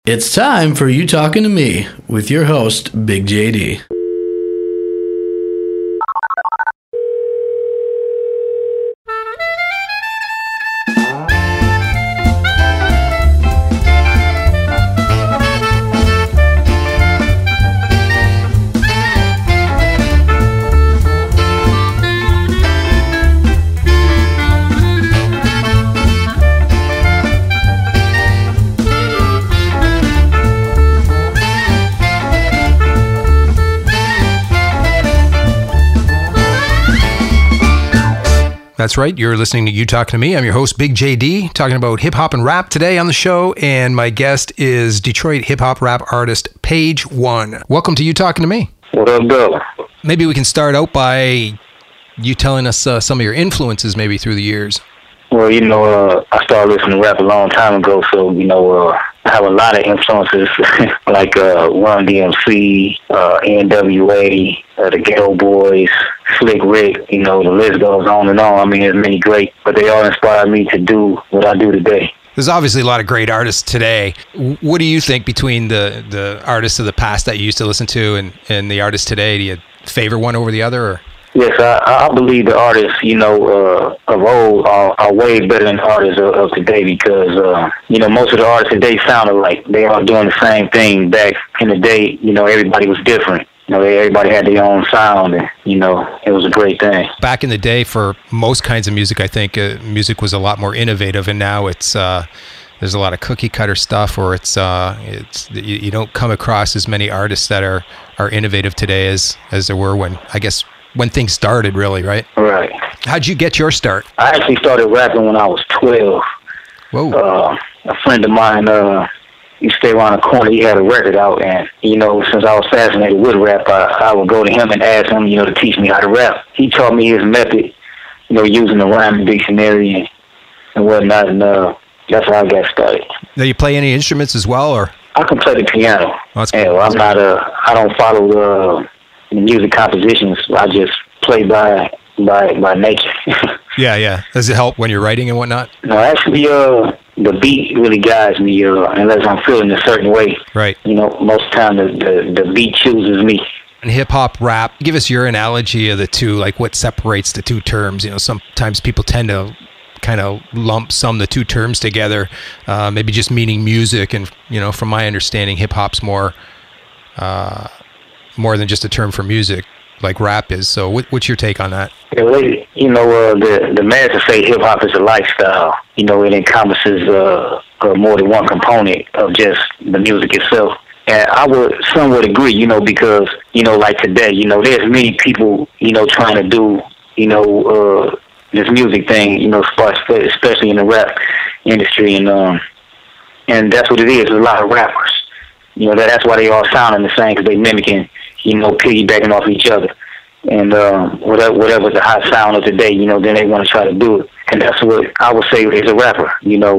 It's time for You Talking to Me with your host, Big JD. That's right. You're listening to You Talking to Me. I'm your host, Big JD, talking about hip hop and rap today on the show. And my guest is Detroit hip hop rap artist Page One. Welcome to You Talking to Me. What up, brother? Maybe we can start out by you telling us some of your influences maybe through the years. Well, I started listening to rap a long time ago, so, I have a lot of influences like Run DMC, NWA, the Ghetto Boys, Slick Rick, the list goes on and on. I mean, there's many great, but they all inspired me to do what I do today. There's obviously a lot of great artists today. What do you think between the artists of the past that you used to listen to and the artists today? Do you favor one over the other? Or? Yes, I believe the artists, of old are way better than the artists of today because, most of the artists today sounded like they are doing the same thing. Back in the day, everybody was different. Everybody had their own sound and, it was a great thing. Back in the day, for most kinds of music, I think music was a lot more innovative, and now it's there's a lot of cookie cutter stuff, or it's you don't come across as many artists that are innovative today as there were when things started, really, right? Right. How'd you get your start? I actually started rapping when I was 12. Whoa. A friend of mine, he stayed around the corner. He had a record out, and, since I was fascinated with rap, I would go to him and ask him, to teach me how to rap. He taught me his method, using the rhyming dictionary and whatnot, and that's how I got started. Now, you play any instruments as well, or? I can play the piano. Oh, that's cool. I don't follow the music compositions. I just play by nature. Yeah. Does it help when you're writing and whatnot? No, actually, the beat really guides me, unless I'm feeling a certain way. Right. Most of the time the beat chooses me. And hip-hop, rap, give us your analogy of the two, like what separates the two terms. Sometimes people tend to kind of lump the two terms together, maybe just meaning music. And, from my understanding, hip-hop's more than just a term for music, like rap is. So what's your take on that? Yeah, the masses say hip-hop is a lifestyle. It encompasses more than one component of just the music itself. And I would somewhat agree, because, like today, there's many people, trying to do, this music thing, especially in the rap industry. And that's what it is. There's a lot of rappers. That's why they all sounding the same, because they mimicking, piggybacking off each other. And whatever's the hot sound of the day, then they want to try to do it. And that's what I would say is a rapper,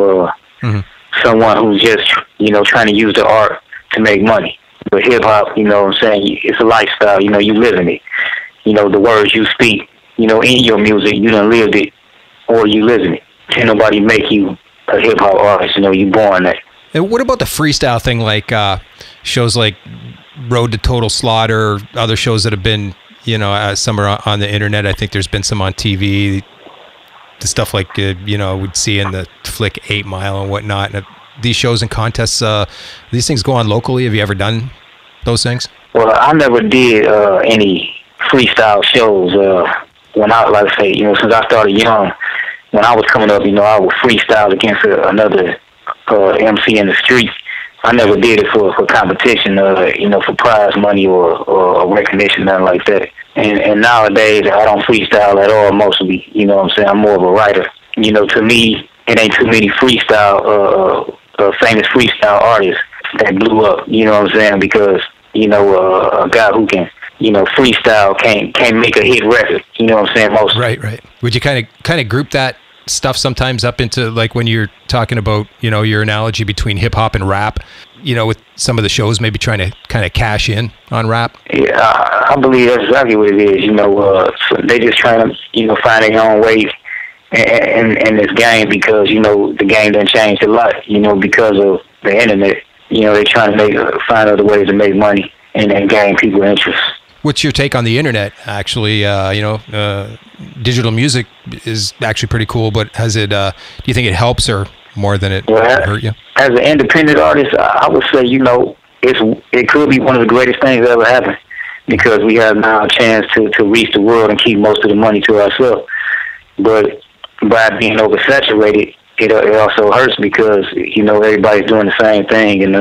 someone who's just, trying to use the art to make money. But hip-hop, it's a lifestyle, you living it. The words you speak, in your music, you done lived it, or you living it. Can't nobody make you a hip-hop artist, you born that. And what about the freestyle thing, like shows like Road to Total Slaughter, other shows that have been, some are on the internet. I think there's been some on TV, the stuff like, we'd see in the flick 8 Mile and whatnot. And these shows and contests, these things go on locally. Have you ever done those things? Well, I never did any freestyle shows. When since I started young, when I was coming up, I would freestyle against another MC in the street. I never did it for competition, for prize money or recognition, nothing like that. And nowadays, I don't freestyle at all, mostly. I'm more of a writer. To me, it ain't too many famous freestyle artists that blew up, because, a guy who can, freestyle can't make a hit record, mostly. Right. Would you kind of group that stuff sometimes up into, like, when you're talking about, your analogy between hip hop and rap, with some of the shows maybe trying to kind of cash in on rap? Yeah, I believe that's exactly what it is. So they just trying to, find their own way in this game because, the game done changed a lot, because of the internet. they're trying to find other ways to make money and gain people interest. What's your take on the internet? Actually, digital music is actually pretty cool, but do you think it helps or more than it hurt you? As an independent artist, I would say, it could be one of the greatest things that ever happened, because we have now a chance to reach the world and keep most of the money to ourselves. But by being oversaturated, it also hurts because, everybody's doing the same thing, and,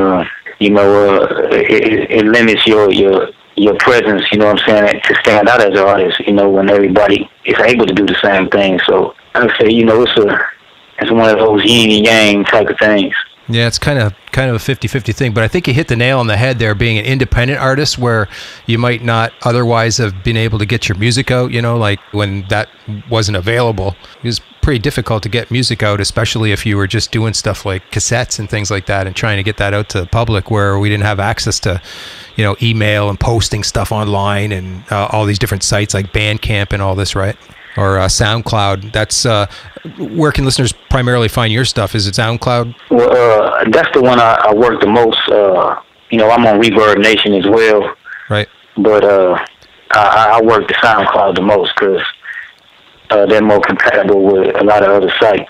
it limits your presence, to stand out as an artist, when everybody is able to do the same thing. So I would say, it's one of those yin and yang type of things. Yeah, it's kind of a 50-50 thing, but I think you hit the nail on the head there, being an independent artist where you might not otherwise have been able to get your music out, like when that wasn't available. It was pretty difficult to get music out, especially if you were just doing stuff like cassettes and things like that and trying to get that out to the public, where we didn't have access to, email and posting stuff online and all these different sites like Bandcamp and all this, right? Or SoundCloud. That's where can listeners primarily find your stuff? Is it SoundCloud? Well, that's the one I work the most. I'm on Reverb Nation as well. Right. But I work the SoundCloud the most because they're more compatible with a lot of other sites.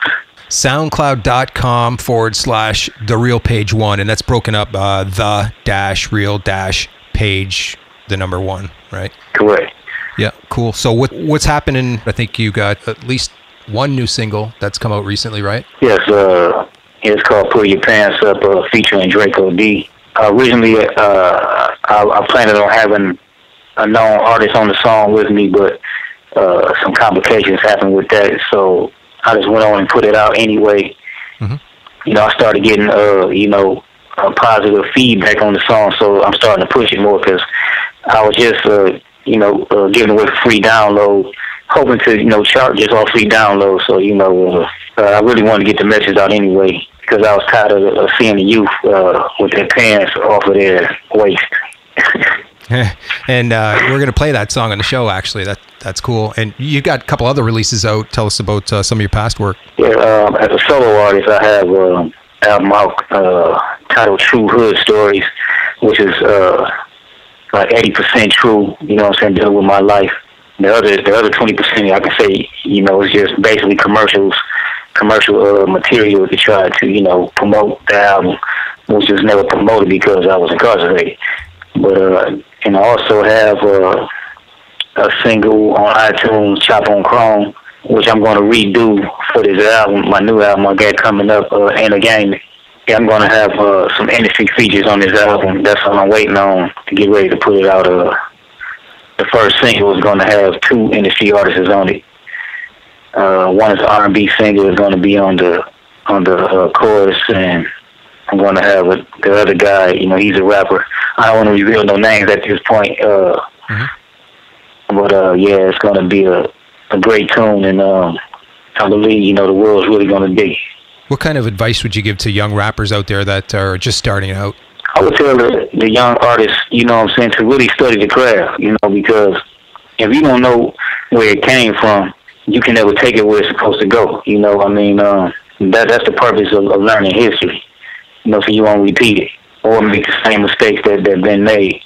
SoundCloud.com/TheRealPage1, and that's broken up the-real-page, the number 1, right? Correct. Yeah, cool. So what's happening? I think you got at least one new single that's come out recently, right? Yes, it's called Pull Your Pants Up, featuring Draco D. Originally, I planned on having a known artist on the song with me, but some complications happened with that, so I just went on and put it out anyway. Mm-hmm. I started getting, positive feedback on the song, so I'm starting to push it more because I was just, giving away free download, hoping to, chart just off free download. So, I really wanted to get the message out anyway because I was tired of seeing the youth with their pants off of their waist. And we're going to play that song on the show, actually. That's cool. And you got a couple other releases out. Tell us about some of your past work. Yeah, as a solo artist, I have an album out titled True Hood Stories, which is like 80% true, dealing with my life. The other 20%, I can say, is just basically commercial material to try to, promote the album, which was never promoted because I was incarcerated. But, and I also have a single on iTunes, Chop on Chrome, which I'm going to redo for this album, my new album I got coming up, Ain't a Game. Yeah, I'm going to have some industry features on this album. That's what I'm waiting on to get ready to put it out. The first single is going to have 2 industry artists on it. One is an R&B singer, is going to be on the chorus, and I'm going to have the other guy. He's a rapper. I don't want to reveal no names at this point. But yeah, it's going to be a great tune, and I believe the world's really going to dig. What kind of advice would you give to young rappers out there that are just starting out? I would tell the young artists, to really study the craft, because if you don't know where it came from, you can never take it where it's supposed to go. That's the purpose of learning history, so you won't repeat it or make the same mistakes that have been made,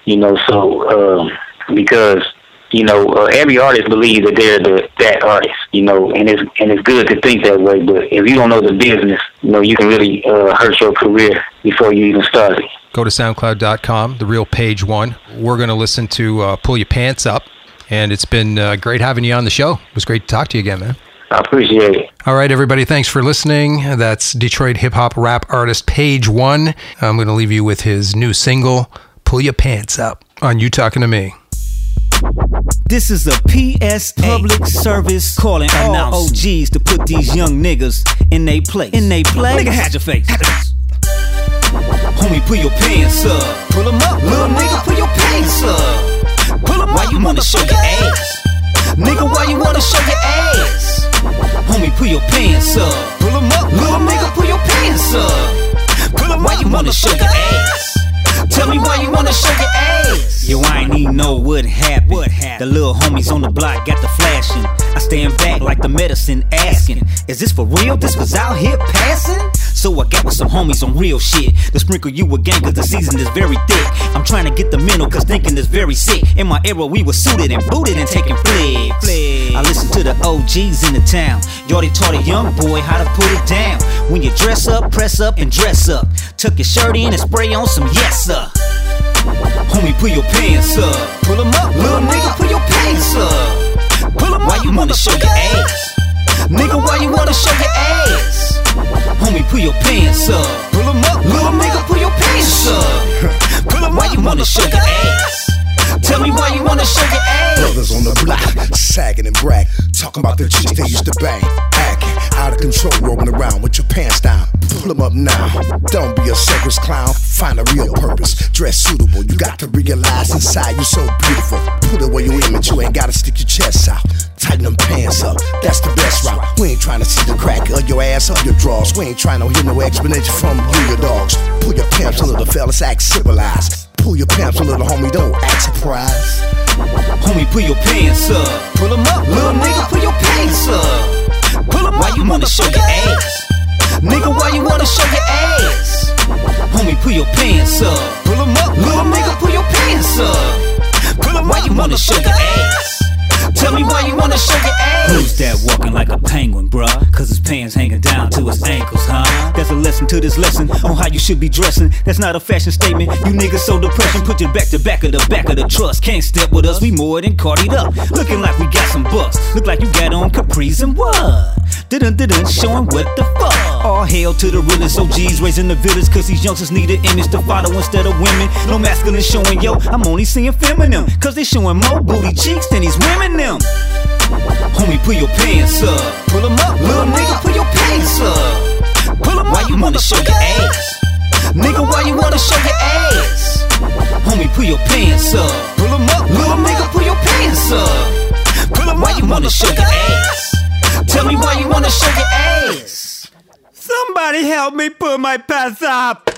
because every artist believes that they're that artist, and it's good to think that way. But if you don't know the business, you can really hurt your career before you even start it. Go to SoundCloud.com, TheRealPage1. We're going to listen to Pull Your Pants Up, and it's been great having you on the show. It was great to talk to you again, man. I appreciate it. All right, everybody, thanks for listening. That's Detroit hip-hop rap artist Page One. I'm going to leave you with his new single, Pull Your Pants Up, on You Talking to Me. This is a PSA, public service calling all OGs to put these young niggas in they place. Nigga, had your face. Homie, pull your pants up. Pull them up, little nigga, pull your pants up. Pull them why up, you wanna show your ass? Nigga, why you wanna show your ass? Homie, pull your pants up. Pull them up, little nigga, pull your pants up. Pull them why you wanna show your ass? Tell me why you wanna show your ass. Yo, I ain't even know what happened. The little homies on the block got the flashing. I stand back like the medicine asking, is this for real? This was out here passing? so I got with some homies on real shit. To sprinkle you again, cause the season is very thick. I'm trying to get the mental, cause thinking is very sick. In my era, we were suited and booted and taking flicks. I listen to the OGs in the town. Y'all, they taught a young boy how to put it down. When you dress up, press up, and dress up. Tuck your shirt in and spray on some yes, sir. Homie, pull your pants up. Pull them up, little nigga, pull your pants up. Pull them up, why you wanna show your ass? Nigga, why you wanna show your ass? Homie, pull your pants up. Pull them up, little nigga, pull your pants up. Pull them up, why you wanna show your ass? Tell me why you wanna show your ass. Brothers on the block, sagging and brag, talking about the chicks they used to bang. Acting out of control, rolling around with your pants down. Pull them up now, don't be a circus clown. Find a real purpose, dress suitable. You got to realize inside you so beautiful. Put away your image, you ain't gotta stick your chest out. Tighten them pants up, that's the best route. We ain't trying to see the crack of your ass or your drawers. We ain't trying to hear no explanation from you, your dogs. Pull your pants a little, fellas, act civilized. Pull your pants a little, homie, don't act surprised. Homie, pull your pants up. Pull them up, little nigga, pull your pants up. Pull them up, why you wanna show your ass? Nigga, why you wanna show your ass? Homie, pull your pants up. Pull them up, little nigga, pull your pants up. Pull them up, why you wanna show your ass? Tell me why you wanna show your ass. Who's that walking like a penguin, bruh? Cause his pants hanging down to his ankles, huh? There's a lesson to this lesson on how you should be dressing. That's not a fashion statement. You niggas so depression. Put your back to back of the trust. Can't step with us, we more than cardied up. Looking like we got some bucks. Look like you got on capris and what? Dun-dun-dun-dun, showing what the fuck. All hail to the realest OGs raising the village. Cause these youngsters need an image to follow instead of women. No masculine showing, yo, I'm only seeing feminine. Cause they showing more booty cheeks than these women them. Homie, pull your pants up. Pull them up, little nigga, pull your pants up. Pull them up, why you wanna show your ass? Nigga, why you wanna show your ass? Homie, pull your pants up. Pull them up, little nigga, pull your pants up. Pull them up, why you wanna show your ass? Tell me why you wanna show your ass. Somebody help me pull my pants up.